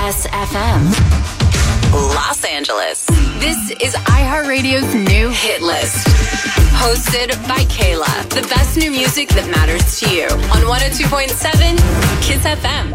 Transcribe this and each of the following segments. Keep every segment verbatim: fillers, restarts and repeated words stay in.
S F M. Los Angeles. This is iHeartRadio's new hit list. Hosted by Kayla. The best new music that matters to you. On one oh two point seven Kiss F M.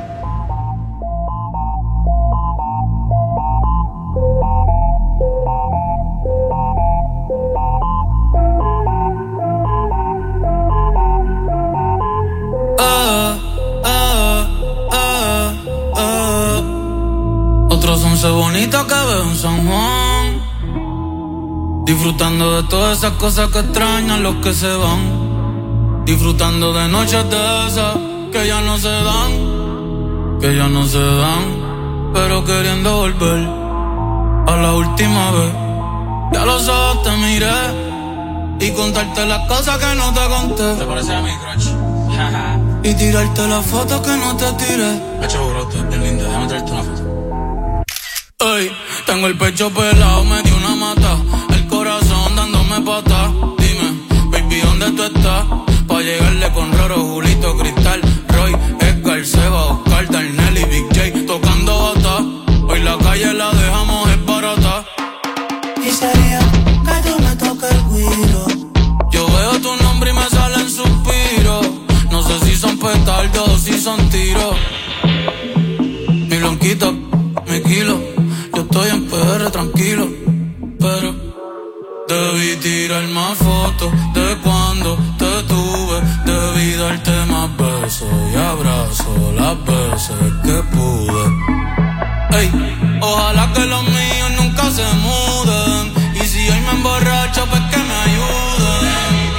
Otros once bonitas que veo en San Juan, disfrutando de todas esas cosas que extrañan los que se van, disfrutando de noches de esas que ya no se dan, que ya no se dan, pero queriendo volver a la última vez. Ya los ojos te miré y contarte las cosas que no te conté. ¿Te parece a mi crush? Y tirarte las fotos que no te tiré. Hacho, bro, tú eres linda, déjame traerte una foto. Ey, tengo el pecho pelado, me dio una mata, el corazón dándome patas. Dime, baby, ¿dónde tú estás? Pa' llegarle con Roro, Julito, Cristal, Roy, Edgar, Seba, Oscar, Darnell y Big J tocando bata. Hoy la calle la dejamos esbarata. Y sería que tú me toques el guiro. Yo veo tu nombre y me salen suspiros. No sé si son petardos o si son tiros. Mi blanquita, mi kilo. Yo estoy en P R tranquilo, pero debí tirar más fotos de cuando te tuve. Debí darte más besos y abrazos las veces que pude. Ey, ojalá que los míos nunca se muden. Y si hoy me emborracho, pues que me ayuden.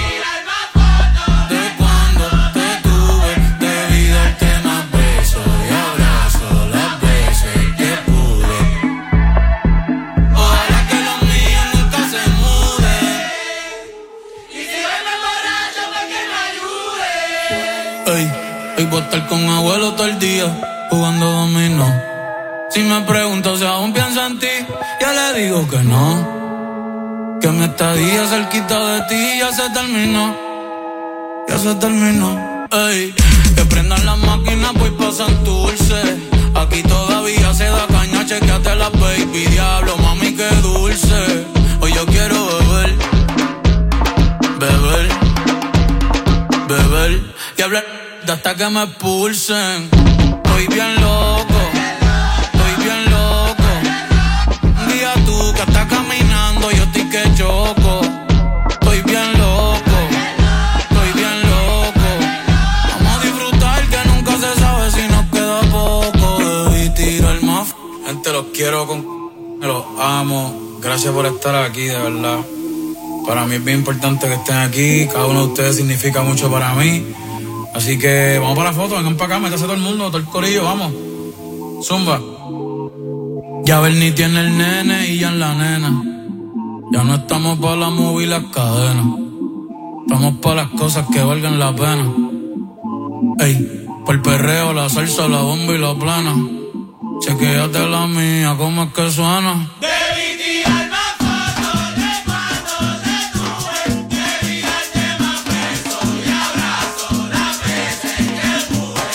Y voy a estar con abuelo todo el día jugando dominó. Si me pregunto si aún pienso en ti, ya le digo que no. Que mi estadía cerquita de ti ya se terminó. Ya se terminó. Ey, que prendan las máquinas pues pasan dulce. Aquí todavía se da caña, chequeate la baby. Diablo, mami, qué dulce. Hoy yo quiero beber, beber, beber y hablar hasta que me expulsen. Estoy bien loco, estoy bien loco. Un día tú que estás caminando, yo estoy que choco. Estoy bien loco, estoy bien loco. Vamos a disfrutar que nunca se sabe si nos queda poco. Debí tirar más. Gente, los quiero, con... los amo. Gracias por estar aquí, de verdad. Para mí es bien importante que estén aquí. Cada uno de ustedes significa mucho para mí. Así que vamos para la foto, vengan para acá, métase todo el mundo, todo el corillo, vamos. Zumba. Ya Bernie tiene el nene y ya en la nena. Ya no estamos para la movie y las cadenas. Estamos para las cosas que valgan la pena. Ey, por el perreo, la salsa, la bomba y la plana. Chequéate la mía, cómo es que suena. Debí tirar más fotos de cuando te tuve. Debí darte más besos y abrazos las veces que pude.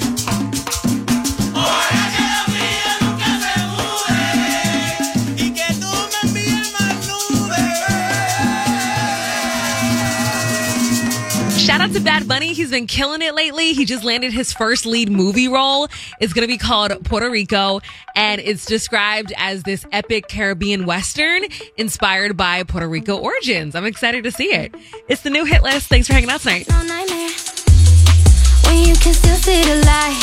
Ojalá que los míos nunca se muden y que tú me envíes más nubes. Shout out to Bad Bunny. He's been killing it lately. He just landed his first lead movie role. It's going to be called Puerto Rico, and it's described as this epic Caribbean Western inspired by Puerto Rico origins. I'm excited to see it. It's the new hit list. Thanks for hanging out tonight. No nightmare when you can still see the light.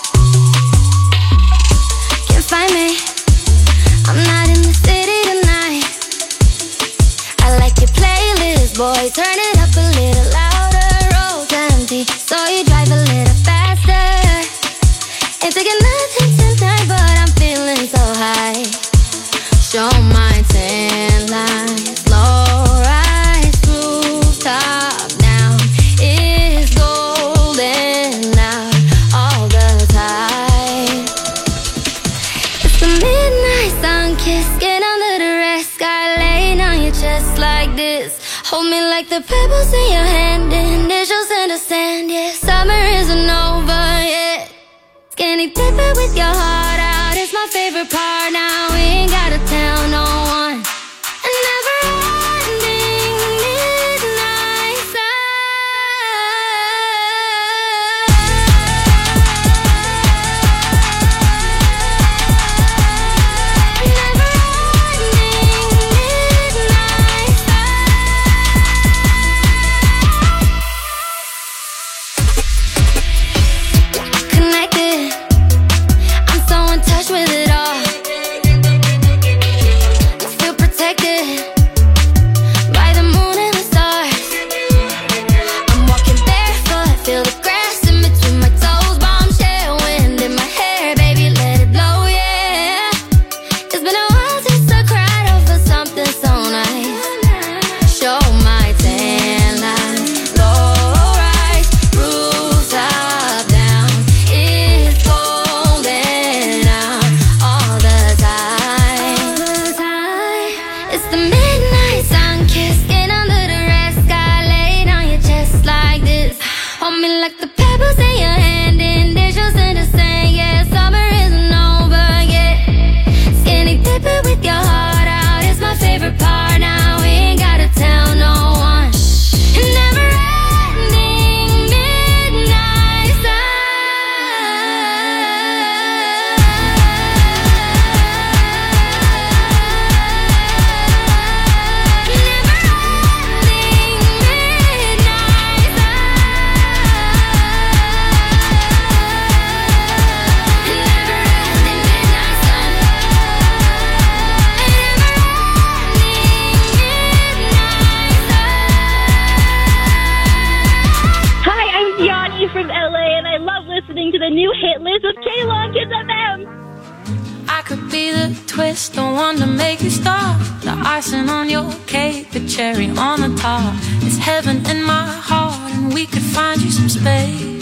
Can't find me. I'm not in the city tonight. I like your playlist, boy. Turn it up a little louder. Roads empty, so you drive a little faster. Ain't taking nothing tonight, but I'm feeling so high. Show my tan lines, low rise, rooftop now is golden out all the time. It's the midnight sun kiss, get under the red sky, laying on your chest like this. Hold me like the pebbles in your hand, initials in the sand, yeah. Summer isn't over yet. Skinny dipping with your heart out is my my favorite part. Now we ain't gotta tell no one. A never-ending midnight connected. I'm so in touch with it all. I feel protected by the moon and the stars. I'm walking barefoot, feel the grass in between my toes. Bombshell wind in my hair, baby, let it blow, yeah. It's been a while since I cried over something so nice. Show my tan lines, low rise, rooftop down. It's golden out all the time. It's the midnight sun kiss, skin under the rest. Sky laid on your chest like this. Hold me like the pebbles in your hand, initials in the sand. Yeah, summer isn't over yet. Skinny dipping with your heart out is my favorite part. Now we ain't gotta tell no one. A never-ending midnight Hi, I'm Yanni from L A, and I love listening to the new hit list with Kayla on Kids F M. I could be the twist, the one to make you stop. The icing on your cake, the cherry on the top. It's heaven in my heart, and we could find you some space.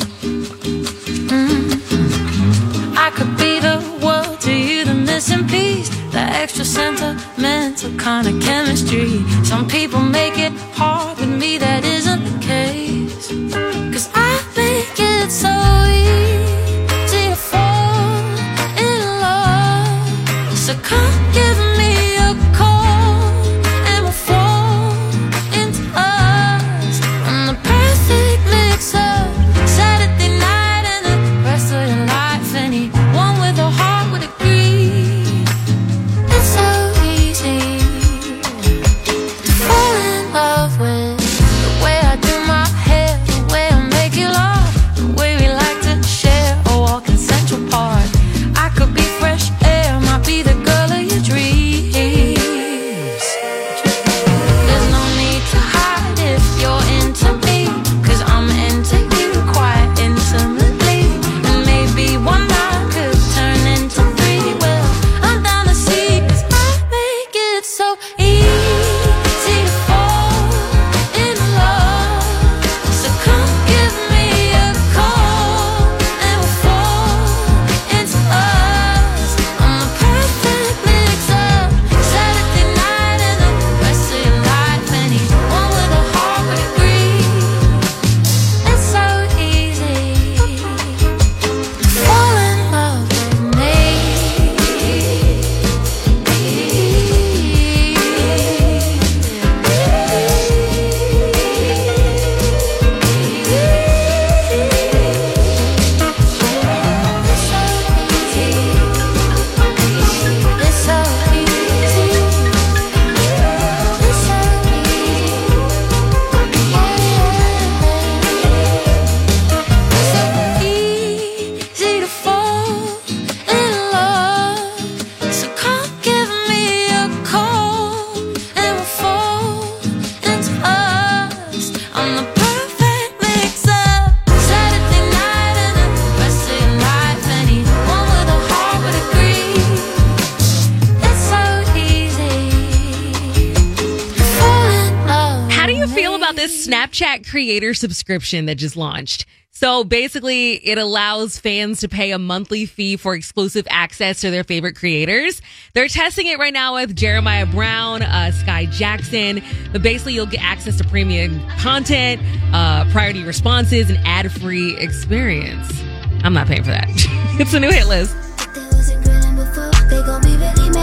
Mm. I could be the world to you, the missing piece, the extra sentimental kind of chemistry. Some people make it hard, with me that isn't the case. Cause I make it so easy to fall in love. So come give me a call, and we'll fall into us. I'm the perfect mix-up, Saturday night and the rest of your life. Anyone with a heart would agree. It's so easy to fall in love with the way I do my hair, the way I make you laugh, the way we like to share a walk in Central Park. I could be fresh air, might be the girl of your dreams. There's no need to hide if you're into me, cause I'm into you quite intimately. And maybe one night could turn into three. Well, I'm down to see, cause I make it so easy to fall in love. So come give me a call, and we'll fall into us. I'm the perfect mix-up, Saturday night and the rest of your life. Anyone with a heart would agree. It's so easy to fall in love with me. It's so easy. It's so easy to fall in love. So come give me a call, and we'll fall into us. I'm the perfect mix-up, Saturday night and the rest of your life. Anyone with a heart would agree. It's so easy to fall in love. How do you with feel me. about this Snapchat creator subscription that just launched? So basically, it allows fans to pay a monthly fee for exclusive access to their favorite creators. They're testing it right now with Jeremiah Brown, uh, Sky Jackson. But basically, you'll get access to premium content, uh, priority responses, and ad-free experience. I'm not paying for that. It's a new hit list. There was a girl in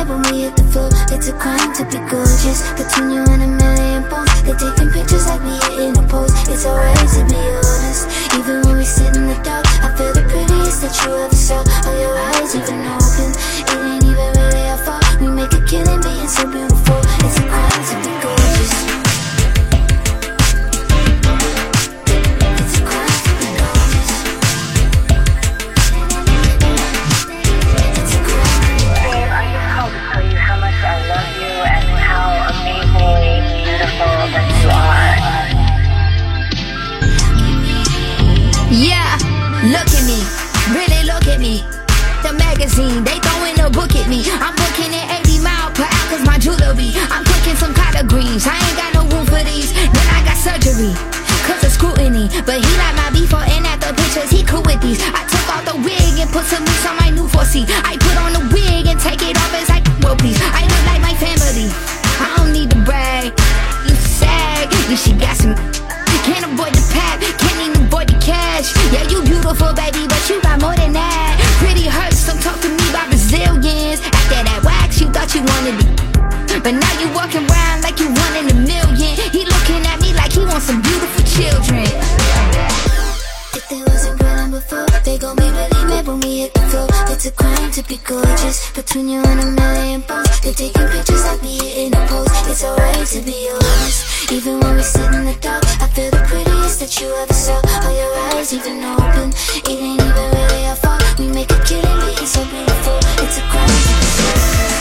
mad when we hit the floor. It's a crime to be gorgeous. Between you and a million posts, they're taking pictures like we hitting a pose. It's alright to be honest. Even when we sit in the dark, I feel the prettiest that you ever saw. All your eyes even open. It ain't even really our fault. We make a killing being so beautiful. It's a crime to be gorgeous. It's a crime to be gorgeous. It's a crime. Babe, I just called to tell you how much I love you and how amazingly beautiful that you are. Yeah, look at me, really look at me. The magazine, they throwing a book at me. I'm booking at eighty mile per hour cause my jewelry. I'm cooking some collard greens, I ain't got no room for these. Then I got surgery, cause of scrutiny. But he like my before and after pictures, he cool with these. I took off the wig and put some loose on my new four C. I put on the wig and take it off as I well please. I look like my family, I don't need to brag. You sag, yeah she got some. Can't avoid the path, can't even avoid the cash. Yeah, you beautiful, baby, but you got more than that. Pretty hurts, don't talk to me about Brazilians. After that wax, you thought you wanted it, but now you walking around like you one in a million. He looking at me like he wants some beautiful children. If they wasn't grilling before, they gon' be really mad when we hit the floor. It's a crime to be gorgeous. Between you and a million posts, they're taking pictures like we hitting a pose. It's alright to be honest. Even when we sit in the dark, I feel the prettiest that you ever saw. All your eyes even open. It ain't even really our fault. We make a killing being so beautiful. It's a crime to be gorgeous.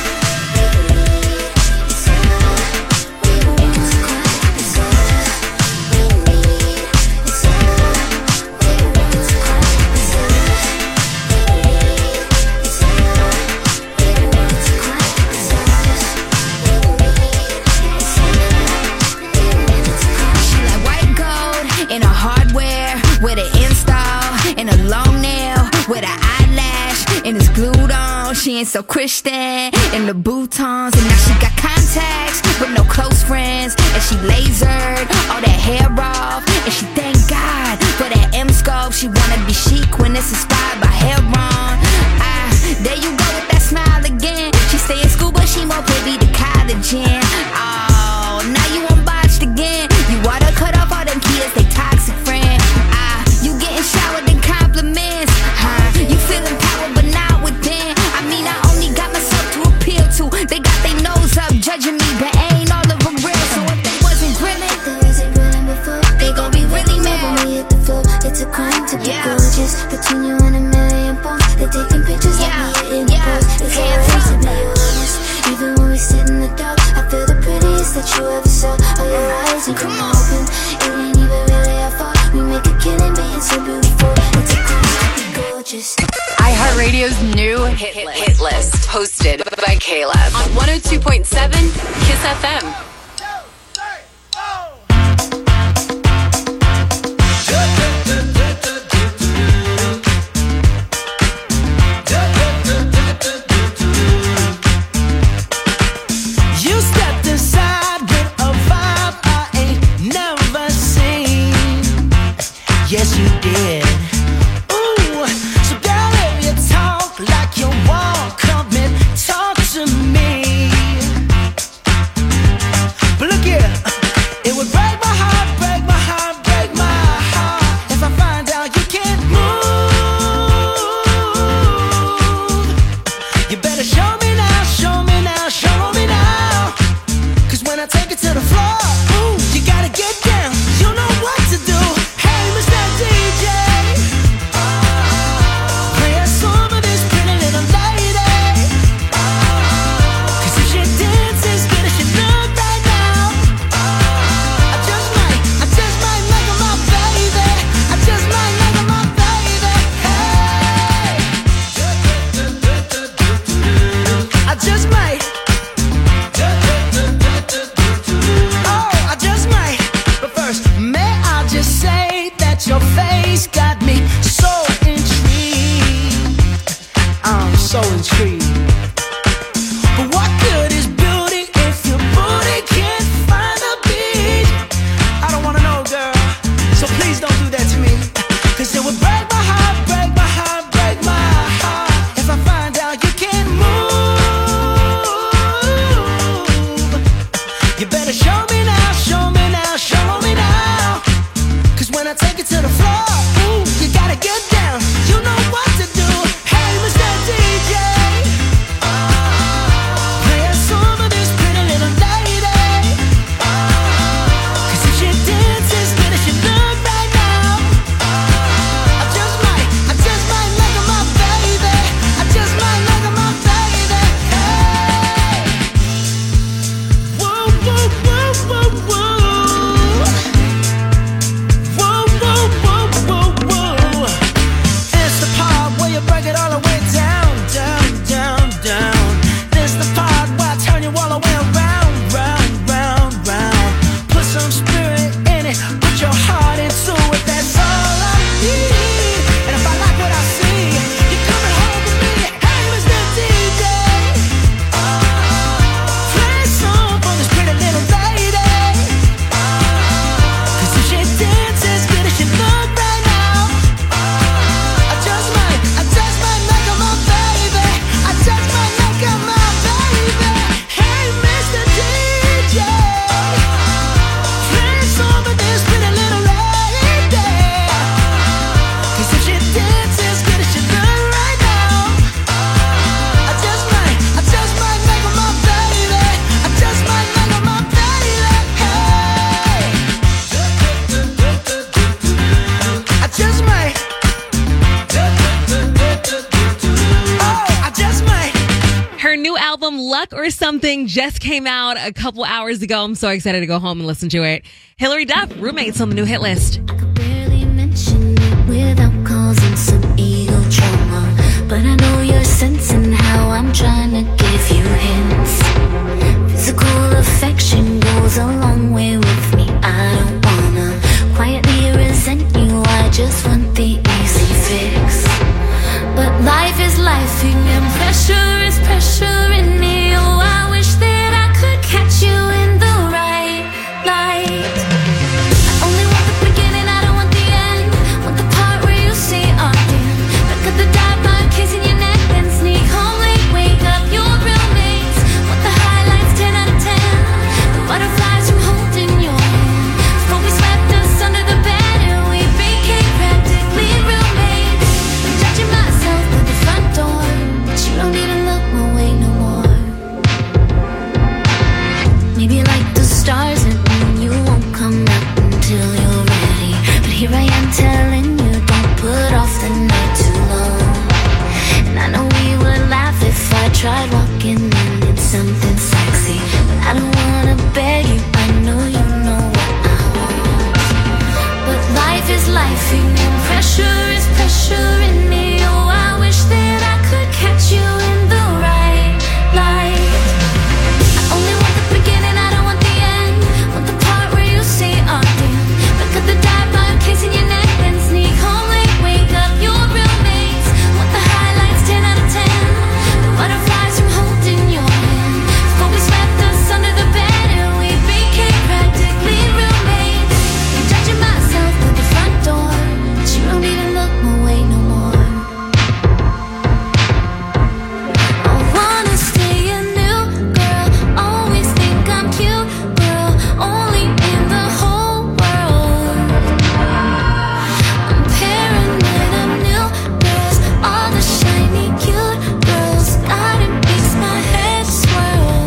In a hardware, with an install, and a long nail, with an eyelash, and it's glued on. She ain't so Christian, in the boutons, and now she got contacts, with no close friends, and she lasered all that hair off, and she thank God for that M-scope. She wanna be chic when it's inspired by Heron. Ah, there you go with that smile again. She stay in school, but she more privy to college in. Oh, now you unbotched again. You oughta cut off all them kids, they toxic friend. Ah, you getting showered in compliments, huh? You feeling power but not within. I mean, I only got myself to appeal to. They got their nose up judging me, but ain't all of them real. So if they wasn't grilling, if they wasn't grilling before, they gon' be really mad when we hit the floor. It's a crime to be yeah. gorgeous. Between you and a million posts, they taking pictures yeah. like we hitting yeah. the post. It's alright to be honest. Even when we sit in the dark, I feel the prettiest that you ever saw. All your eyes even open. It ain't even really our fault. We make a killing being so beautiful. It's a crime to be gorgeous. iHeartRadio's new hit, hit, hit list, hosted by Caleb on one oh two point seven Kiss F M. Yes, you did. Ooh, so girl, if you talk like you walk, come and talk to me. Luck or Something just came out a couple hours ago. I'm so excited to go home and listen to it. Hillary Duff, Roommates on the new hit list. I could barely mention it without causing some ego trauma, but I know you're sensing how I'm trying to give you hints. Physical affection goes a long way with me. I don't wanna quietly resent you, I just want the easy fix. But life is lifing and pressure is pressure in me. Oh, I wish that I could catch you in the right light. I only want the beginning, I don't want the end. Want the part where you say again. Back at the dive bar, casing your neck, then sneak home late, wake up your roommates. Want the highlights, ten out of ten. The butterflies from holding your hand. Before we swept us under the bed and we became practically roommates. I'm judging myself at the front door, but you don't even look my way no more. Maybe like the stars and you won't come out until you're ready. But here I am telling you, don't put off the night too long. And I know we would laugh if I tried walking in in something sexy, but I don't wanna beg you, I know you know what I want. But life is lifing and pressure is pressure in me. Oh, I wish that I could catch you in the right light. I only want the beginning, I don't want the end. Want the part where you say again. Look at the dive bar, casing your neck, then sneak home late, wake up your roommates. Want the highlights, ten out of ten. The butterflies from holding your hand. Before we swept us under the bed and we became practically roommates. I'm judging myself at the front door, but you don't even look my way no more. I wanna stay a new girl, always think I'm cute, girl, only in the whole world. I'm paranoid of new girls, all the shiny cute girls. God, it makes my head swirl.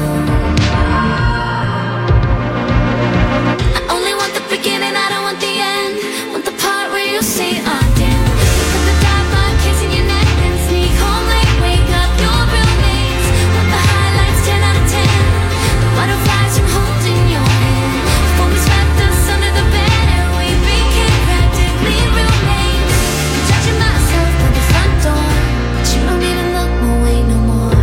I only want the beginning, I don't want the end. Want the part where you say again. Look at the dive bar, kissing your neck, then sneak home late, wake up your roommates. Want the highlights, ten out of ten. The butterflies from holding your hand. Before we swept us under the bed and we became practically roommates. I'm judging myself at the front door, but you don't even look my way no more.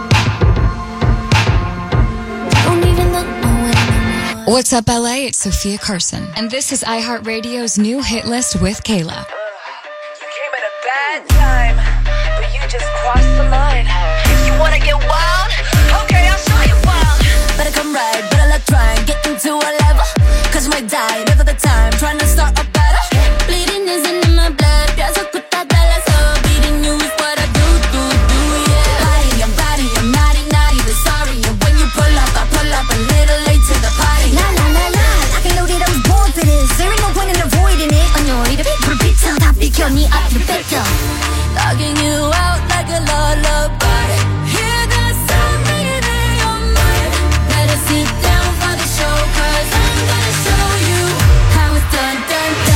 Don't even look my way no more. What's up, L A? It's Sophia Carson, and this is iHeartRadio's new hit list with Kayla. You came at a bad time, but you just crossed the line. If you wanna get wild, okay, I'll show you wild. Better come right, better luck trying, get into a level. Cause you might die, never the time, trying to start a battle. Bleeding isn't in my blood, pienso que está de la so. Beating you is what I do, do, do, yeah. Body, I'm body, I'm naughty, naughty, but sorry. And when you pull up, I pull up a little late to the party. La la la la, I can know that I was born for this. There ain't no point in avoiding it. On your way to be pretty, 다 비켜 니 앞을 뺏겨. Logging you out like a lullaby. Hear the sound ringing in your mind. Better sit down for the show, cause I'm gonna show you how it's done, done, done.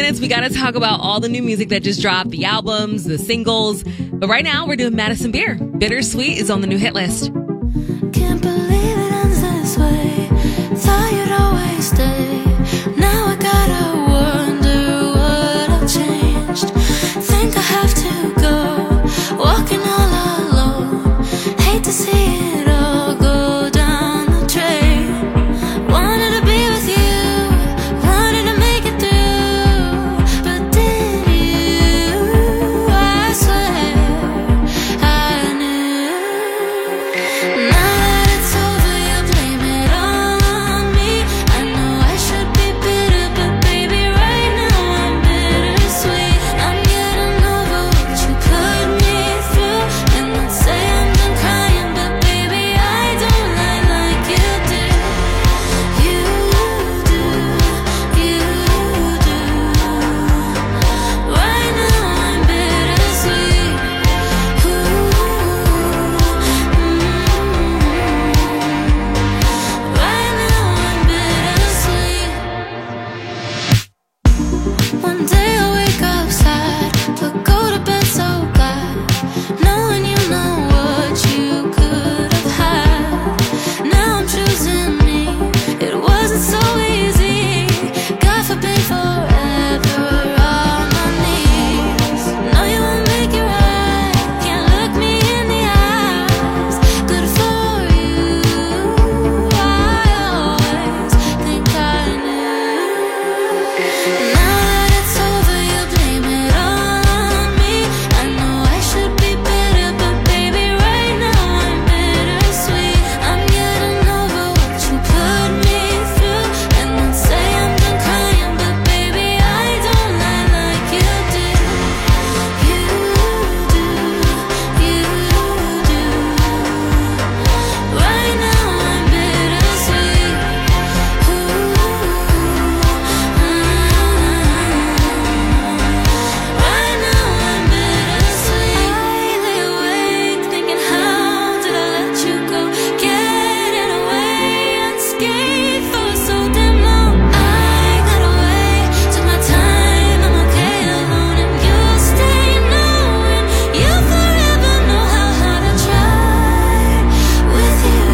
minutes, we got to talk about all the new music that just dropped, the albums, the singles. But right now, we're doing Madison Beer. Bittersweet is on the new hit list. Can't believe it ends this way. Thought you'd always stay. Now I gotta wonder what I've changed. Think I have to go, walking all alone. Hate to see it all go down the drain. Wanted to be with you, wanted to make it through, but did you? I swear I knew. Now that it's over, you blame it all on me. I know I should be bitter, but baby, right now I'm bittersweet. I'm getting over what you put me through, and let's say I'm done crying, but baby, I don't lie like you do. You do, you do. Right now I'm bittersweet. Ooh, right now I'm bittersweet. One day I wake up sad, but go to bed so glad, knowing you know what you could have had. Now I'm choosing me. It wasn't so easy. God forbid forever on my knees. No, you won't make it right. Can't look me in the eyes. Good for you. I always think I knew. Now that it's over, you blame it all on me. I know I should be bitter, but baby, right now I'm bittersweet. I'm getting over what you put me through, and let's say I'm done crying, but baby, I don't lie like you do. You do, you do. Right now I'm bittersweet. Ooh, right now I'm bittersweet. I lay awake thinking, how did I let you go? Getting away unscathed for so damn long. I got away, took my time, I'm okay alone, and you'll stay knowing you'll forever know how hard I tried with you.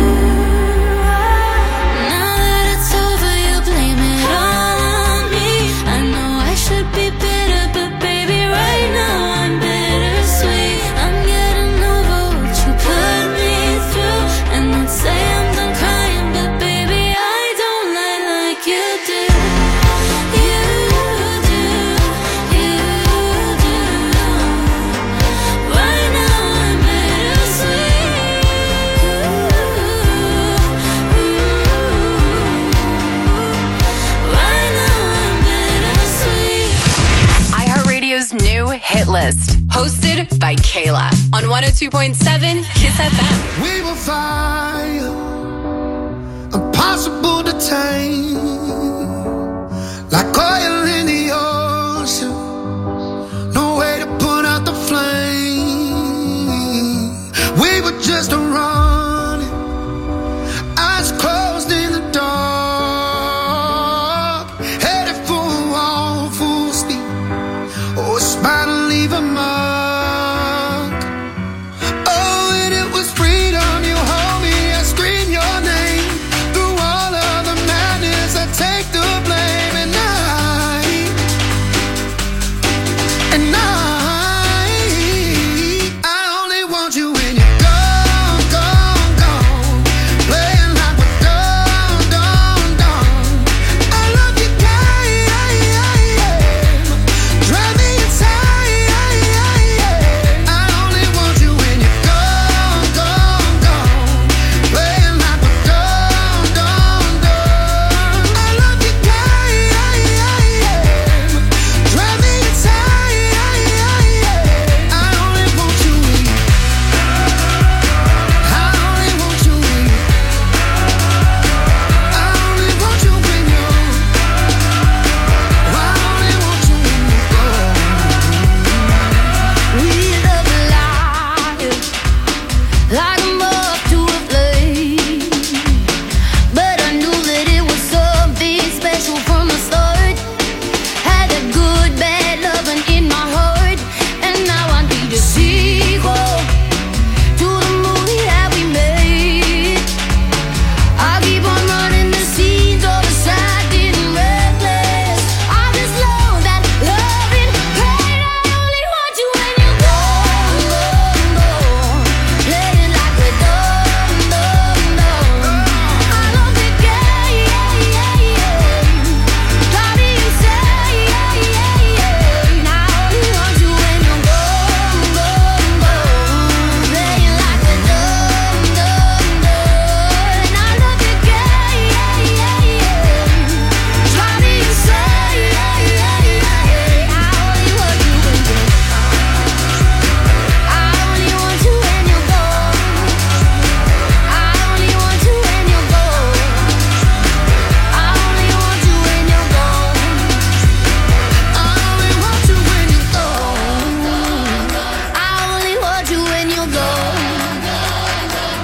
Now that it's over, you blame it all on me. I know I should be bitter, but baby, right now I'm bittersweet. I'm getting over what you put me through, and let's say I'm done crying, but baby, I don't lie like you do. You do, you do. Right now I'm bittersweet. Right now I'm bittersweet. iHeartRadio's new hit list, hosted by Kayla on one oh two point seven Kiss F M. We will fire, impossible to tame, like oil in the ocean. No way to put out the flame. We were just running, eyes closed in the dark, headed for a wall full speed. Oh, it's bound to leave a mark. Oh, and it was freedom. You hold me, I scream your name. Through all of the madness, I take the blame. And I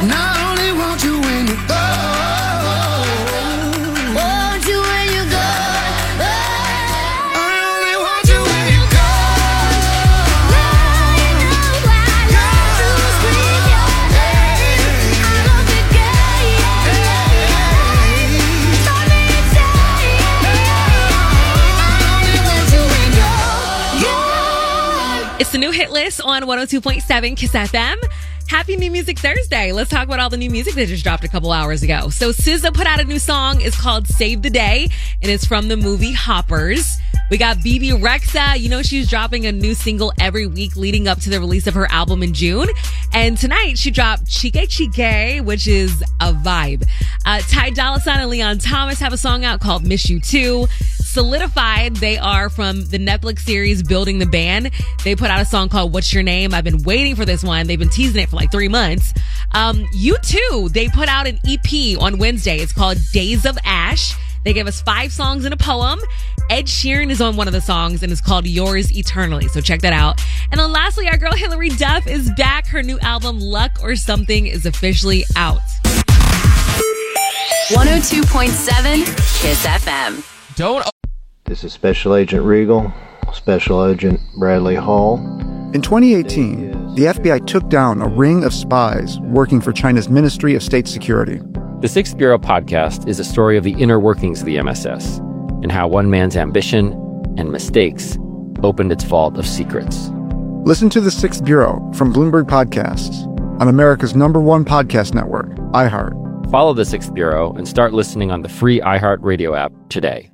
And I only want you when you go. Want you when you go. I only want you when you go. It's the new hit list on one oh two point seven Kiss F M. Happy New Music Thursday. Let's talk about all the new music that just dropped a couple hours ago. So S Z A put out a new song. It's called Save the Day, and it's from the movie Hoppers. We got Bebe Rexha. You know she's dropping a new single every week leading up to the release of her album in June. And tonight she dropped Chique Chique, which is a vibe. Uh, Ty Dolla $ign and Leon Thomas have a song out called Miss You Too. Solidified, they are from the Netflix series Building the Band. They put out a song called What's Your Name? I've been waiting for this one. They've been teasing it for like three months. Um, U two, they put out an E P on Wednesday. It's called Days of Ash. They gave us five songs and a poem. Ed Sheeran is on one of the songs and it's called Yours Eternally. So check that out. And then lastly, our girl Hilary Duff is back. Her new album Luck or Something is officially out. one oh two point seven Kiss F M. Don't. This is Special Agent Regal, Special Agent Bradley Hall. In twenty eighteen, the F B I took down a ring of spies working for China's Ministry of State Security. The Sixth Bureau podcast is a story of the inner workings of the M S S and how one man's ambition and mistakes opened its vault of secrets. Listen to The Sixth Bureau from Bloomberg Podcasts on America's number one podcast network, iHeart. Follow The Sixth Bureau and start listening on the free iHeart Radio app today.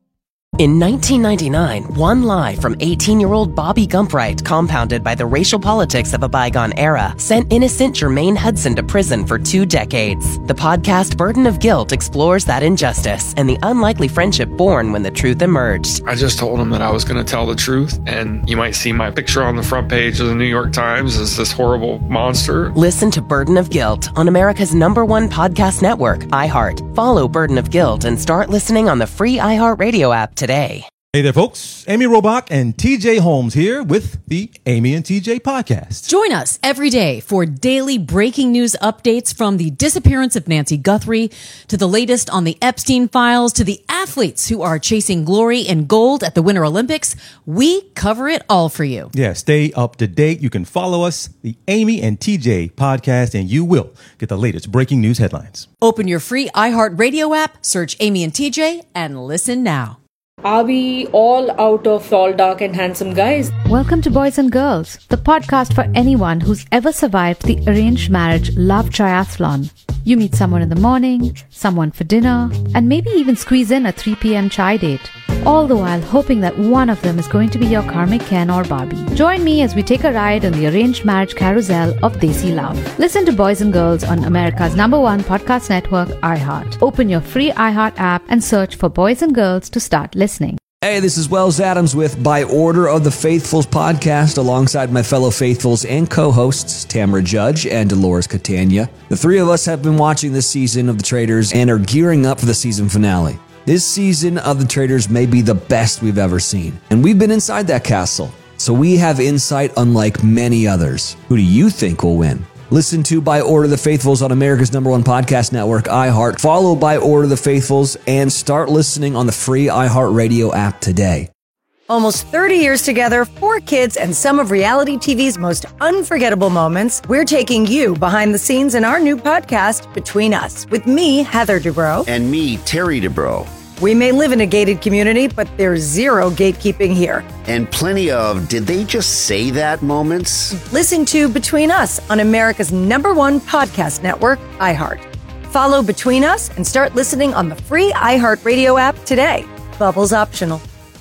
In nineteen ninety-nine, one lie from eighteen-year-old Bobby Gumpright, compounded by the racial politics of a bygone era, sent innocent Jermaine Hudson to prison for two decades. The podcast Burden of Guilt explores that injustice and the unlikely friendship born when the truth emerged. I just told him that I was going to tell the truth, and you might see my picture on the front page of the New York Times as this horrible monster. Listen to Burden of Guilt on America's number one podcast network, iHeart. Follow Burden of Guilt and start listening on the free iHeart Radio app today. Today. Hey there, folks. Amy Robach and T J Holmes here with the Amy and T J podcast. Join us every day for daily breaking news updates from the disappearance of Nancy Guthrie to the latest on the Epstein files to the athletes who are chasing glory and gold at the Winter Olympics. We cover it all for you. Yeah, stay up to date. You can follow us, the Amy and T J podcast, and you will get the latest breaking news headlines. Open your free iHeart Radio app, search Amy and T J, and listen now. Are we all out of tall, dark, and handsome guys? Welcome to Boys and Girls, the podcast for anyone who's ever survived the arranged marriage love triathlon. You meet someone in the morning, someone for dinner, and maybe even squeeze in a three p.m. chai date. All the while hoping that one of them is going to be your karmic Ken or Barbie. Join me as we take a ride on the arranged marriage carousel of Desi Love. Listen to Boys and Girls on America's number one podcast network, iHeart. Open your free iHeart app and search for Boys and Girls to start listening. Hey, this is Wells Adams with By Order of the Faithfuls podcast alongside my fellow Faithfuls and co-hosts Tamara Judge and Dolores Catania. The three of us have been watching this season of The Traitors and are gearing up for the season finale. This season of The Traitors may be the best we've ever seen, and we've been inside that castle, so we have insight unlike many others. Who do you think will win? Listen to By Order of the Faithfuls on America's number one podcast network, iHeart. Follow By Order of the Faithfuls and start listening on the free iHeart Radio app today. Almost thirty years together, four kids, and some of reality T V's most unforgettable moments. We're taking you behind the scenes in our new podcast, Between Us, with me, Heather Dubrow. And me, Terry Dubrow. We may live in a gated community, but there's zero gatekeeping here. And plenty of, did they just say that moments? Listen to Between Us on America's number one podcast network, iHeart. Follow Between Us and start listening on the free iHeart Radio app today. Bubbles optional.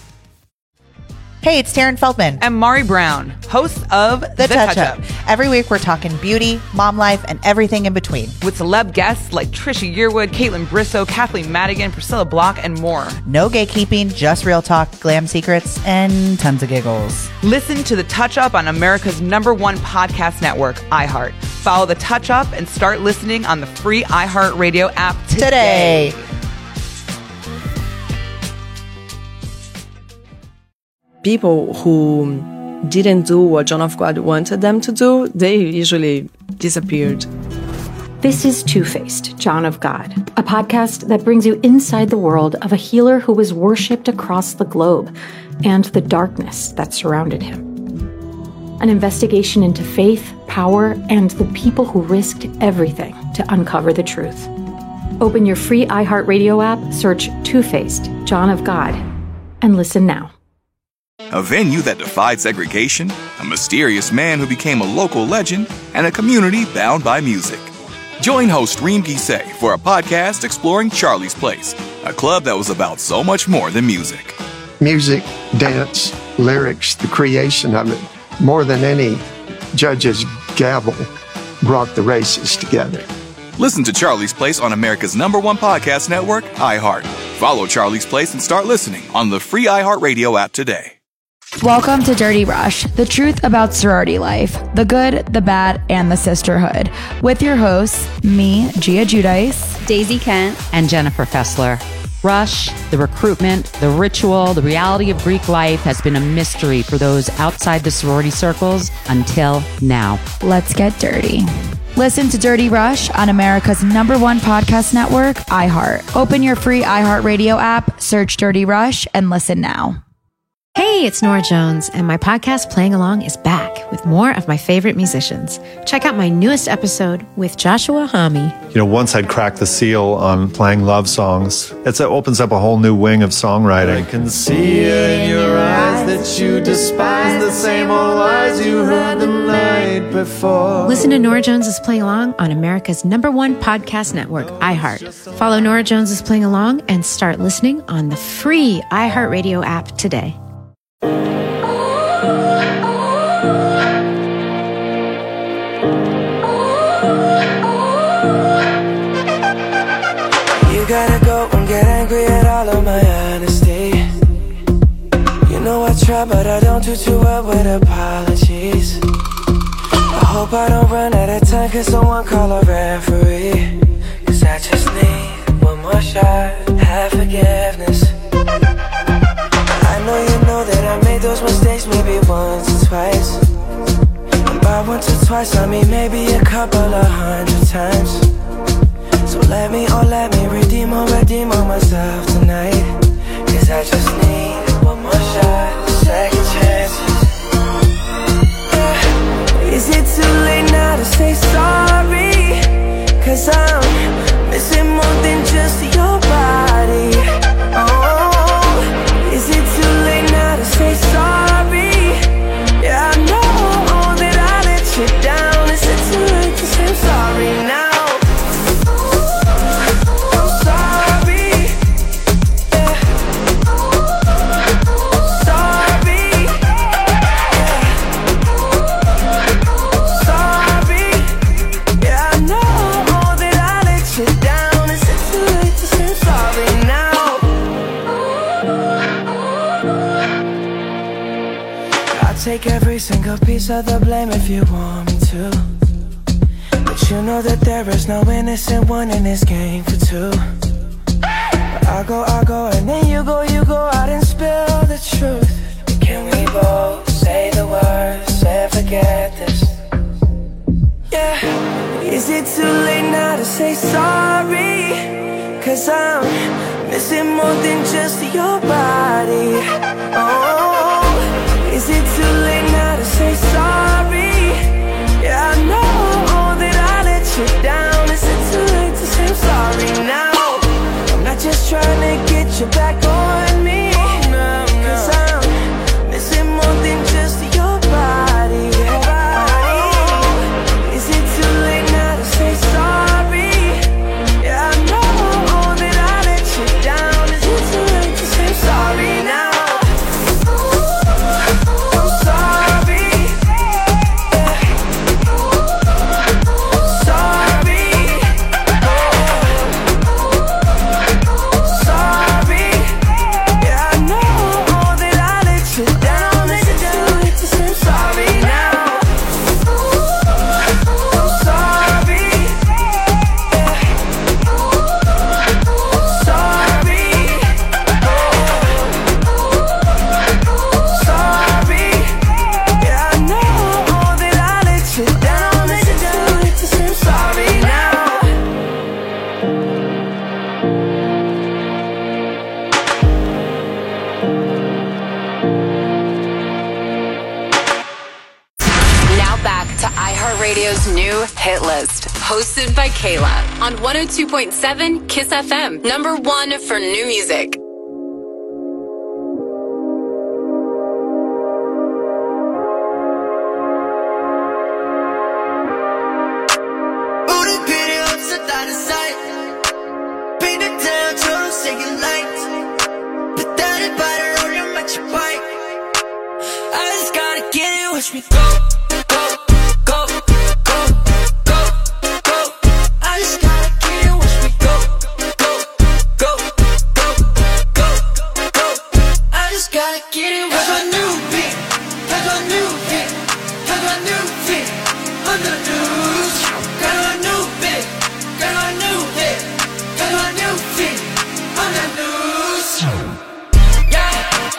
Hey, it's Taryn Feldman. And Mari Brown, hosts of The, the Touch, Touch Up. Up. Every week we're talking beauty, mom life, and everything in between. With celeb guests like Trisha Yearwood, Caitlin Bristow, Kathleen Madigan, Priscilla Block, and more. No gatekeeping, just real talk, glam secrets, and tons of giggles. Listen to The Touch Up on America's number one podcast network, iHeart. Follow The Touch Up and start listening on the free iHeart Radio app today. today. People who didn't do what John of God wanted them to do, they usually disappeared. This is Two-Faced, John of God, a podcast that brings you inside the world of a healer who was worshipped across the globe and the darkness that surrounded him. An investigation into faith, power, and the people who risked everything to uncover the truth. Open your free iHeartRadio app, search Two-Faced, John of God, and listen now. A venue that defied segregation, a mysterious man who became a local legend, and a community bound by music. Join host Reem Gisay for a podcast exploring Charlie's Place, a club that was about so much more than music. Music, dance, lyrics, the creation of it, more than any judge's gavel, brought the races together. Listen to Charlie's Place on America's number one podcast network, iHeart. Follow Charlie's Place and start listening on the free iHeartRadio app today. Welcome to Dirty Rush, the truth about sorority life, the good, the bad, and the sisterhood. With your hosts, me, Gia Giudice, Daisy Kent, and Jennifer Fessler. Rush, the recruitment, the ritual, the reality of Greek life has been a mystery for those outside the sorority circles until now. Let's get dirty. Listen to Dirty Rush on America's number one podcast network, iHeart. Open your free iHeartRadio app, search Dirty Rush, and listen now. Hey, it's Nora Jones, and my podcast Playing Along is back with more of my favorite musicians. Check out my newest episode with Joshua Homme. You know, once I'd cracked the seal on playing love songs, it's, it opens up a whole new wing of songwriting. I can see it in your eyes that you despise the same old lies you heard the night before. Listen to Nora Jones' Playing Along on America's number one podcast network, iHeart. Follow Nora Jones' Playing Along and start listening on the free iHeartRadio app today. You gotta go and get angry at all of my honesty. You know I try, but I don't do too well with apologies. I hope I don't run out of time, cause someone call a referee. Cause I just need one more shot, have forgiveness. I know you know that I made those mistakes maybe once or twice. And by once or twice I mean maybe a couple of hundred times. So let me, oh let me redeem or redeem on myself tonight. Cause I just need one more shot, second chances. Yeah. Is it too late now to say sorry? Cause I'm missing more than just your body. Oh, is it too late now to say sorry? Yeah, I know that I let you down. Is it too late to say I'm sorry now? Take every single piece of the blame if you want me to. But you know that there is no innocent one in this game for two. But I go, I go, and then you go, you go out and spill the truth. Can we both say the words and forget this? Yeah. Is it too late now to say sorry? Cause I'm missing more than just your body. Oh, is it too late now to say sorry? Yeah, I know that I let you down. Is it too late to say I'm sorry now? I'm not just trying to get you back on me. Cause I'm missing more than just your body. Oh, is it too late now to say sorry? Yeah, I know that I let you down. Is it too late to say I'm sorry now? I'm sorry. radio's new hit list, hosted by Kayla on one oh two point seven Kiss F M, number one for new music. Watch me go, go, go, go, go, go. I just gotta get it, watch me go, go, go, go, go, go. I just gotta get it, watch my new beat, that's my new beat, that's my new beat. On the news, got my new beat, got my new beat, got my new beat. On the news, yeah.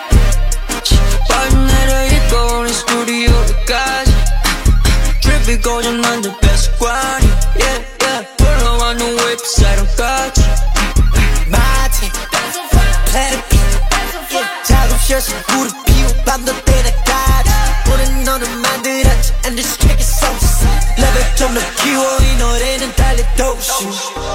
밤내려 입고 온 스튜디오 Trippy 고정한 the best quality, yeah, yeah. 불러와 no website on touch. My team, play the beat. 작업실에서 불을 피워 밤도 때려까지. 우린 너를 만들었지 and this track is so sick. 레벨 좀 더 키워 이 노래는 달려도시.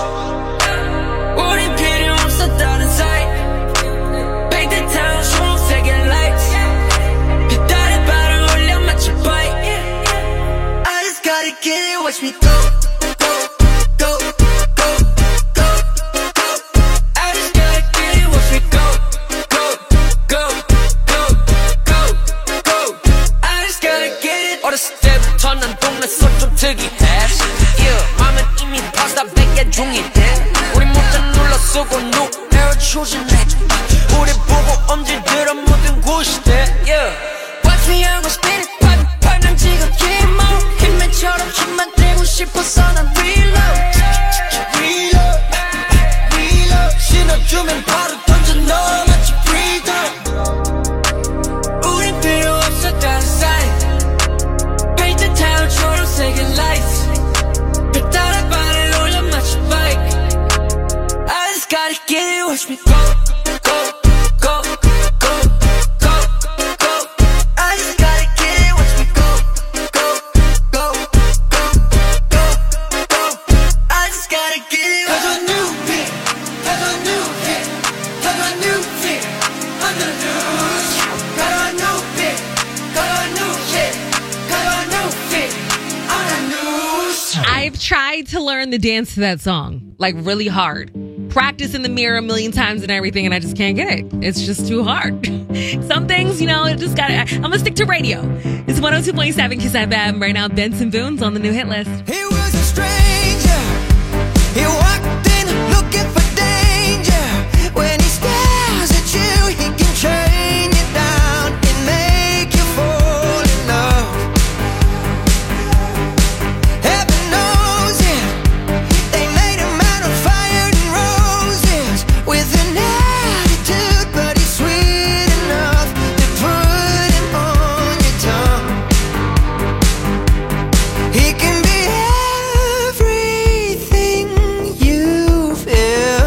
우린 필요 없어 다른 사이. Paint the town 초록색의 lights. 빛깔의 발을 올려 마치 바이. Gotta get it, watch me go, go, go, go, go, go. I just gotta get it, watch me go, go, go, go, go, go. I just gotta get it. 어렸을 때부터 난 동네서 좀 특이해. Yeah, 맘은 이미 파스타 백개 중이대. 우리 모두 눌러 쓰고 노래를 추진해줘. 우리 보고 엄지들어 모든 곳이대. Yeah, watch me 하고 spin it, 판, 판, 난 지금 힘어. 처럼 힘만 내고 싶어서 난 reload reload reload 신어주면 바로 던져 넣어 마치 freedom 우린 필요 없어 다른 사이 Paint the town 초록색의 lights 별따라 발을 올려 마치 bike I just gotta get it watch me go go go go go go I just gotta get it watch me go I've tried to learn the dance to that song, like really hard. Practice in the mirror a million times and everything, and I just can't get it. It's just too hard. Some things, you know, it just gotta, I'm gonna stick to radio. It's one oh two point seven Kiss F M. Right now, Benson Boone's on the new hit list. He was a stranger. He walked in looking for danger. When he stares at you, he can train you down and make you fall in love. Heaven knows it. They made him out of fire and roses with an attitude, but he's sweet enough to put him on your tongue. He can be everything you've ever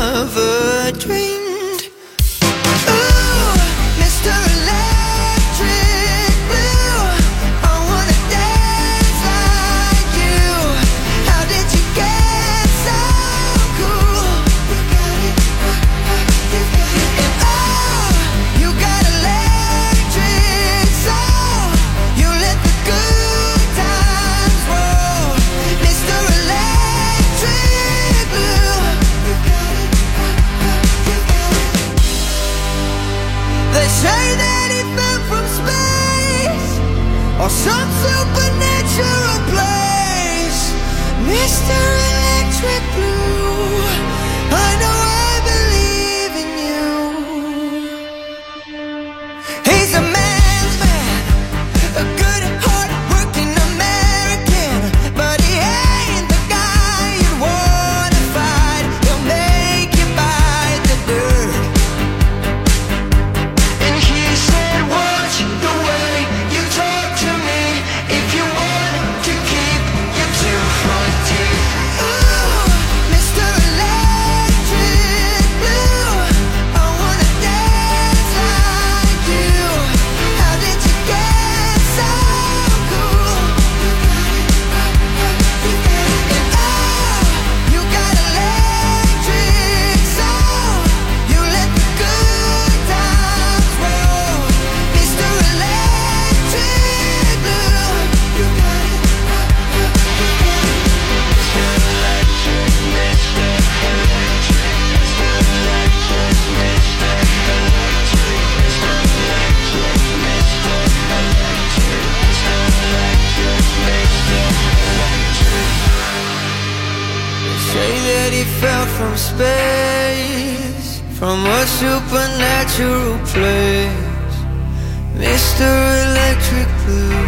that he fell from space, from a supernatural place. Mister Electric Blue,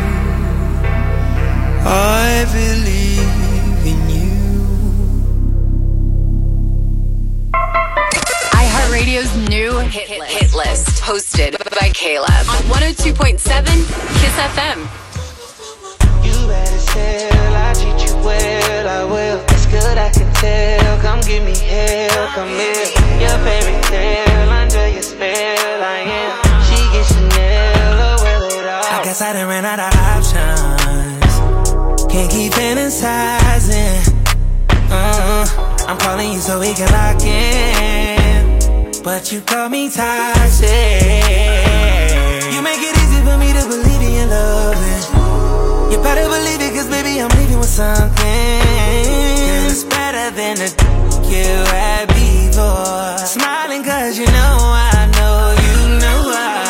I believe in you. iHeartRadio's new hit list, hit list, hosted by Caleb on one oh two point seven Kiss F M. You better tell, I treat you well, I will. It's good, I can tell. Come give me hell, come here. Your fairy tale, under your spell, I am. She gets Chanel, oh well it all. I guess I done ran out of options. Can't keep fantasizing. Uh, I'm calling you so we can lock in, but you call me toxic. You make it easy for me to believe in your loving. You better believe it, cause baby I'm leaving with something. Girl, it's better than the you had before. Smiling cause you know I know you know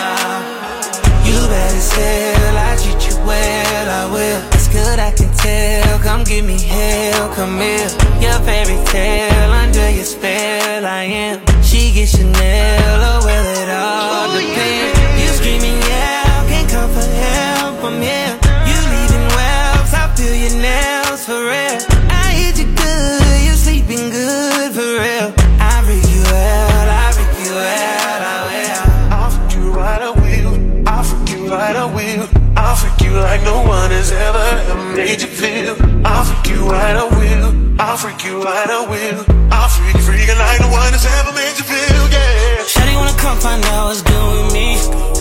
I. You better sell, I treat you well, I will. It's good, I can tell. Come give me hell, come here. Your fairy tale, under your spell I am. She gets Chanel, oh well it all depends. You screaming yeah, can't come for help, I'm here. You leaving wells, I feel your nails for real. I hit you good, you sleeping good for real. I freak you out, I freak you out, I will. I'll freak you right, I will. I'll freak you right, I will. I'll freak you like no one has ever, ever made you feel. I'll freak you right, I will. I'll freak you right, I will. I'll freak you, freaking like no one has ever made you feel, yeah. Shawty wanna come find out what's good with me.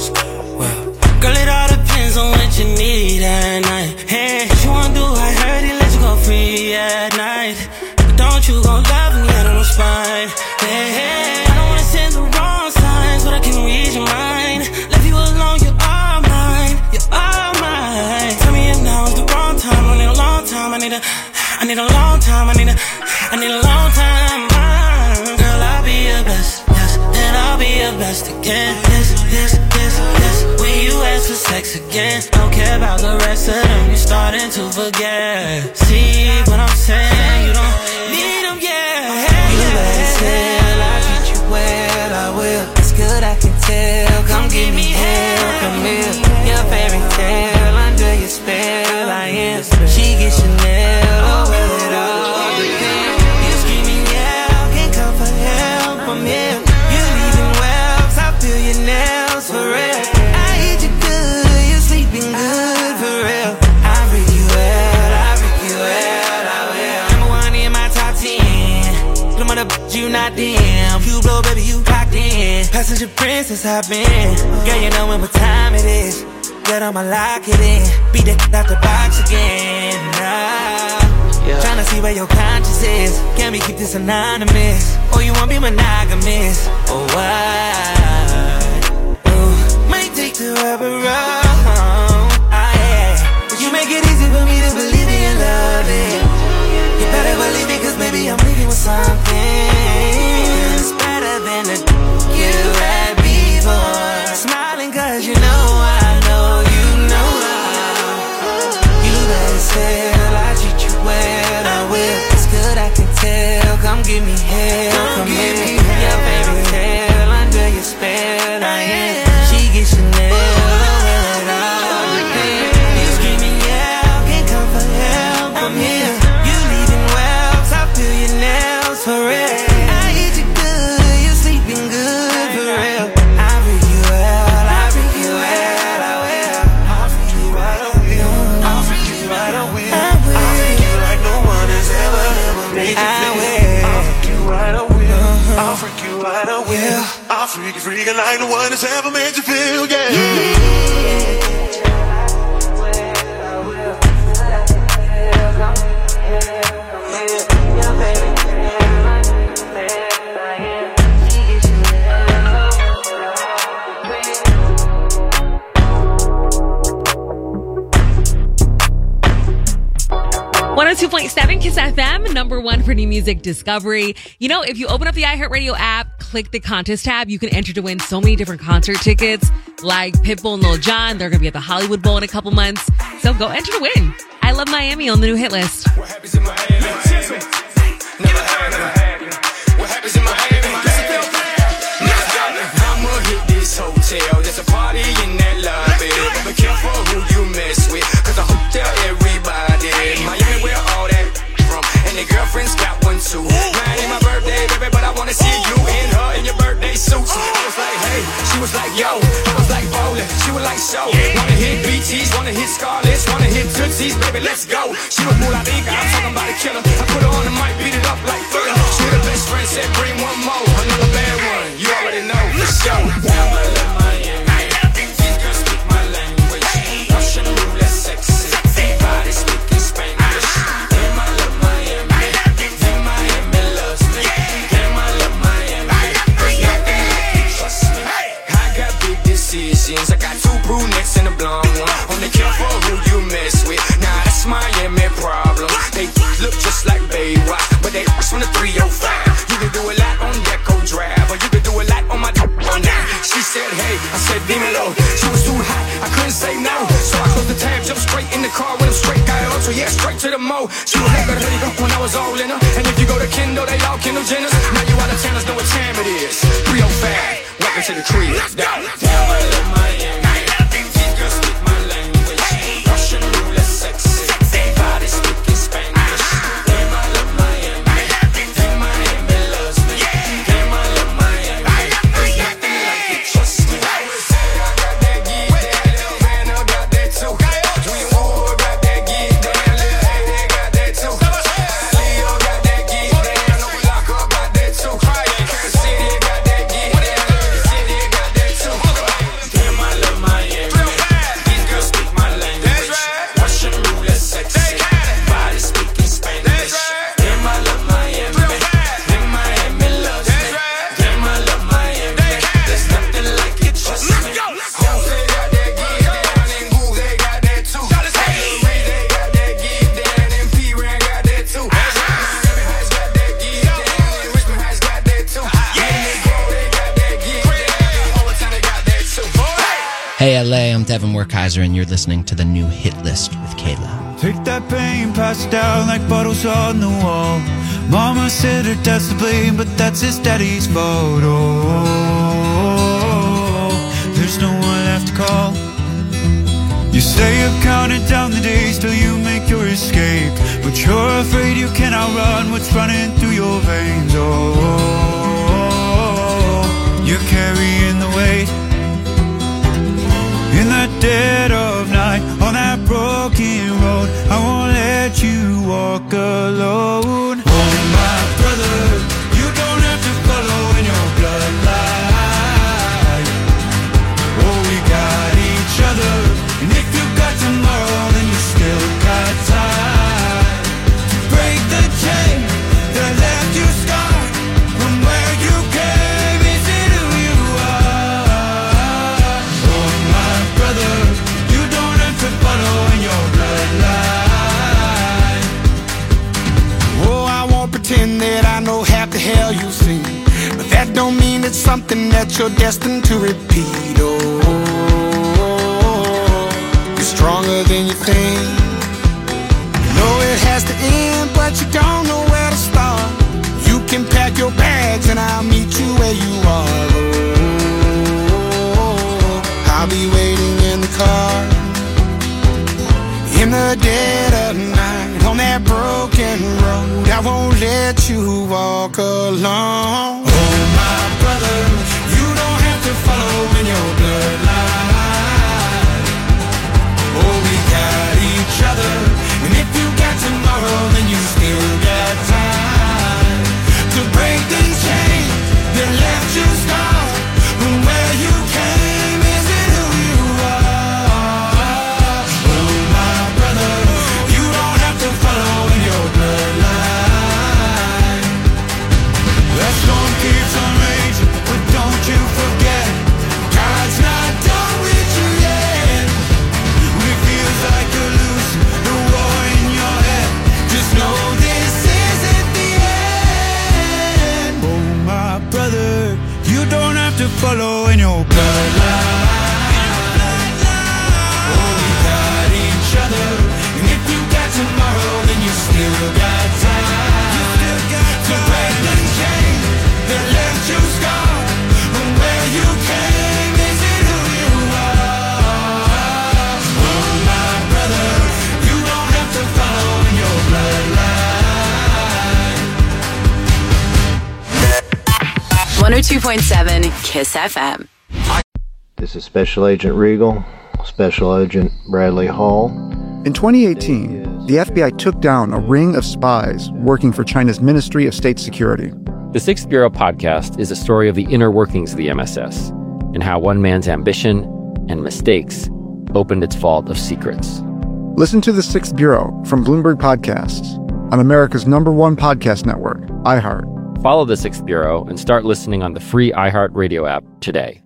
Well, girl, it all depends on what you need at night. Hey, what you wanna do? I heard he let you go free at night. But don't you gon' love me out of no spine. Hey, hey, I don't wanna send the wrong signs, but I can read your mind. Left you alone, you're all mine. You're all mine. Tell me if now is the wrong time. I need a long time. I need a, I need a long time. I need a, I need a long time. Girl, I'll be your best, yes, and I'll be your best again. Yes, yes, yes, yes. When you ask for sex again, don't care about the rest of them. You're starting to forget. See what I'm saying? You don't need them, yeah. You better tell, I treat you well, I will. It's good, I can tell. Come give me hell, come here. Your fairy tale, under your spell, I am. She gets Chanel, oh well it all depends. You screaming yeah, can't come for help, I'm here. You leaving wells, I feel your nails for real. I hit you good, you're sleeping good for real. I freak you out, I freak you out, I will. Number one in my top ten. Them other b****s you not damn. You blow, baby, you clocked in. Passenger princess I've been. Girl, you know what time it is. Get on my lock it in. Beat that out the box again. Nah. Yeah. Tryna see where your conscience is. Can we keep this anonymous? Or you won't be monogamous? Or what? Ooh. Might take the rubber wrong. Ah, yeah. But you make it easy for me to believe in your loving. You better believe it, cause baby I'm leaving with something. It's better than the you had before. Smiling cause you know I know you know I. You better tell, I treat you well, I will. It's good, I can tell. Come give me hell, come here. Your fairy tale, under your spell, I am. She gets Chanel, oh well it all depends. You screaming yeah, can't come for help, I'm here. You leaving wells, I feel your nails for real. I hit you good, you're sleeping good for real. I freak you out, I freak you out, I will. I'll freak you right, I will. I'll freak you right, I will. I'll freak you like no one has ever, ever made you feel. I'll freak you right, I will. I'll freak you right, I will. I'll freak you, freaking like no one has ever made you feel, yeah. yeah. one oh two point seven Kiss F M, number one for new music discovery. You know, if you open up the iHeartRadio app, click the contest tab, you can enter to win so many different concert tickets, like Pitbull and Lil Jon. They're going to be at the Hollywood Bowl in a couple months. So go enter to win. I Love Miami on the new hit list. What happens in Miami? Never had, never had. Scarlett's wanna hit Tootsies, baby, let's go. She was more like Ika, I'm talking about a killer. I put her on the mic, beat it up like Thriller. She the best friend, said bring one more. Another bad one, you already know, for sure. Damn, I love Miami. These girls speak my language. Russian roulette sexy. Everybody speaking Spanish. Damn, I love Miami. Damn, Miami loves me. Damn, I love Miami. There's nothing like it, trust me. I got big decisions. I got two brunettes and a blonde one. Only care for who you mess with. Nah, that's Miami problem. They look just like Baywatch, but they from the three oh five. You can do a lot on Deco Drive, or you can do a lot on my on that. She said, hey, I said, dímelo. She was too hot, I couldn't say no. So I closed the tab, jumped straight in the car with a straight guy on. So yeah, straight to the mo. She was like a hoodie when I was all in her. And if you go to Kendall, they all Kendall Jenners. Now you out of towners know what time it is. three oh five, welcome to the crib. Down, down, I love Miami. These girls speak my language. Russian roulette sexy. Everybody speaking Spanish. Damn, I love Miami. Damn, Miami loves me. Damn, I love Miami. There's nothing like it, trust me. I got that geek, that little man, I got that too. Dream War got that geek, that little hey, they got that too. Leo got that geek, that no lock up got that too. Kansas City got that geek, that Jersey City got that too. Damn, I love Miami. These girls speak my language. Russian roulette sexy. Body speaking Spanish. Damn, I love Miami. Damn, Miami loves me. Damn, I love Miami. There's nothing like it, trust me. Jose got that geek, down in Goo, they got that too. Ray, they got that geek, down in P-Ran got that too. Miami Heights got that geek, down in Richmond Heights got that too. Yeah, they got that geek, down in Overtown they got that too. Hey L A, I'm Devin Werkheiser, and you're listening to the new Hit List with Kayla. Take that pain, pass it down like bottles on the wall. Mama said her dad's to blame, but that's his daddy's fault. Oh, there's no one left to call. You say you've counted down the days till you make your escape, but you're afraid you cannot run what's running through your veins. Oh, you're carrying the weight. In the dead of night, on that broken road, I won't let you walk alone. Oh, my brother, you don't have to follow in your bloodline. Oh, we got each other, and if you got tomorrow, then you still got time to break the chain that left you scarred from where you came. Is it who you are? Oh, my brother, you don't have to follow in your bloodline. Oh, I won't pretend that I know half the hell you've seen, but that don't mean it's something that you're destined to repeat. Oh, you're stronger than you think. You know it has to end, but you don't know where to start. You can pack your bags and I'll meet you where you are. Oh, I'll be waiting in the car in the dead of night, on that broken road. I won't let you walk alone. Oh, my brother, you don't have to follow in your bloodline. Oh, we got each other, and if you got tomorrow, then you still got time to break the chain that left you scarred from where you came. Is it who you are? Oh, my brother, you don't have to follow in your bloodline. That storm keeps on raging, but don't you forget, God's not done with you yet. When it feels like you're losing the war in your head, just know this isn't the end. Oh, my brother, you don't have to follow in your bloodline. Oh, we got each other, and if you got tomorrow, then you still got time to break the chain that left you scarred from where you came. Is it who you are? Oh, my brother, you don't have to follow in your bloodline. one oh two point seven Kiss F M. This is Special Agent Regal, Special Agent Bradley Hall. In twenty eighteen, the F B I took down a ring of spies working for China's Ministry of State Security. The Sixth Bureau podcast is a story of the inner workings of the M S S and how one man's ambition and mistakes opened its vault of secrets. Listen to The Sixth Bureau from Bloomberg Podcasts on America's number one podcast network, iHeart. Follow The Sixth Bureau and start listening on the free iHeartRadio app today.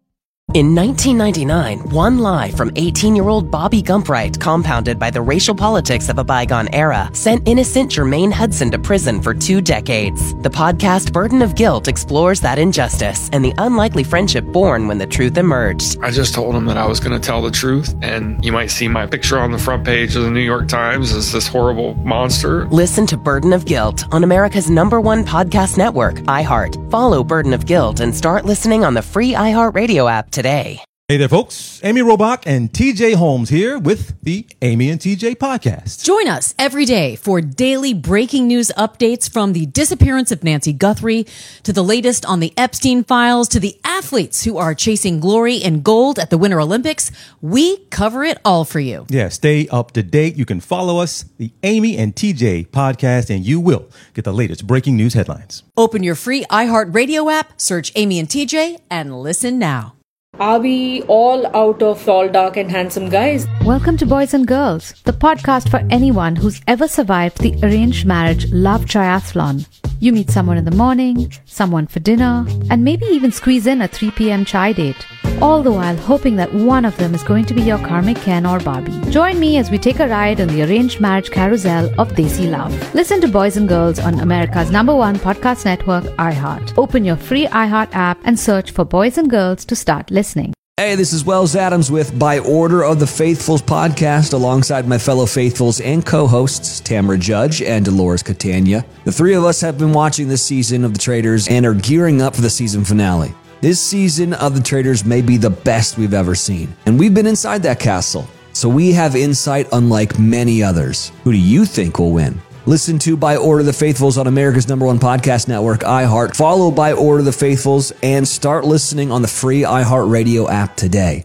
In nineteen ninety-nine, one lie from eighteen-year-old Bobby Gumpright, compounded by the racial politics of a bygone era, sent innocent Jermaine Hudson to prison for two decades. The podcast Burden of Guilt explores that injustice and the unlikely friendship born when the truth emerged. I just told him that I was going to tell the truth, and you might see my picture on the front page of the New York Times as this horrible monster. Listen to Burden of Guilt on America's number one podcast network, iHeart. Follow Burden of Guilt and start listening on the free iHeartRadio app today. Today. Hey there, folks. Amy Robach and T J Holmes here with the Amy and T J podcast. Join us every day for daily breaking news updates, from the disappearance of Nancy Guthrie to the latest on the Epstein files to the athletes who are chasing glory and gold at the Winter Olympics. We cover it all for you. Yeah, stay up to date. You can follow us, the Amy and T J podcast, and you will get the latest breaking news headlines. Open your free iHeartRadio app, search Amy and T J, and listen now. Are we all out of tall, dark, and handsome guys? Welcome to Boys and Girls, the podcast for anyone who's ever survived the arranged marriage love triathlon. You meet someone in the morning, someone for dinner, and maybe even squeeze in a three p.m. chai date. All the while hoping that one of them is going to be your karmic Ken or Barbie. Join me as we take a ride on the arranged marriage carousel of Desi Love. Listen to Boys and Girls on America's number one podcast network, iHeart. Open your free iHeart app and search for Boys and Girls to start listening. Hey, this is Wells Adams with By Order of the Faithfuls podcast, alongside my fellow faithfuls and co-hosts, Tamra Judge and Dolores Catania. The three of us have been watching this season of The Traitors and are gearing up for the season finale. This season of The Traitors may be the best we've ever seen, and we've been inside that castle, so we have insight unlike many others. Who do you think will win? Listen to By Order of the Faithfuls on America's number one podcast network, iHeart. Follow By Order of the Faithfuls and start listening on the free iHeartRadio app today.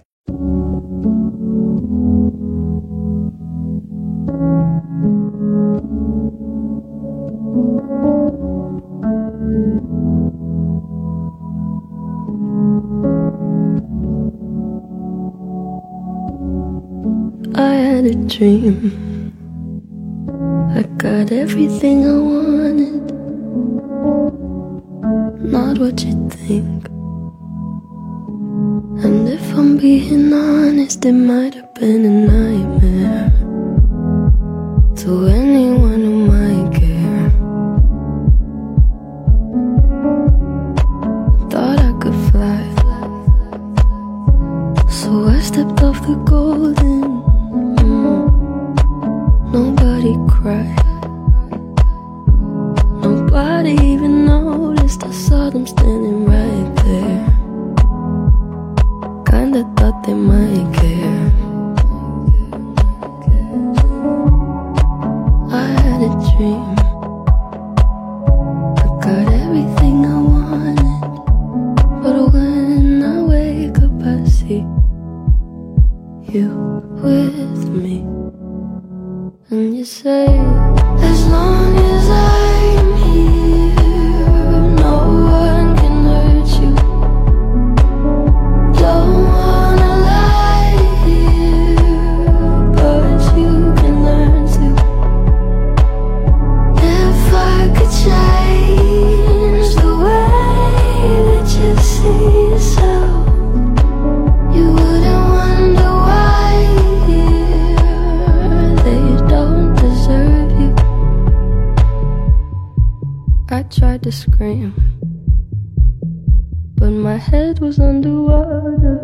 I had a dream. I got everything I wanted, not what you think. And if I'm being honest, it might have been a nightmare to anyone who might care. Thought I could fly, so I stepped off the golden. Nobody cried, nobody even noticed. I saw them standing right there. Kinda thought they might care. I had a dream, I got everything I wanted, but when I wake up I see you with me. And you say, as long as I'm here, no one can hurt you. Don't wanna lie here, but you can learn to. If I could change the way that you see yourself, you wouldn't wonder why they don't deserve you. I tried to scream, but my head was underwater.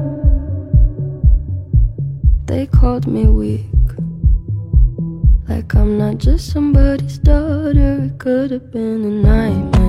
They called me weak, like I'm not just somebody's daughter. It could have been a nightmare.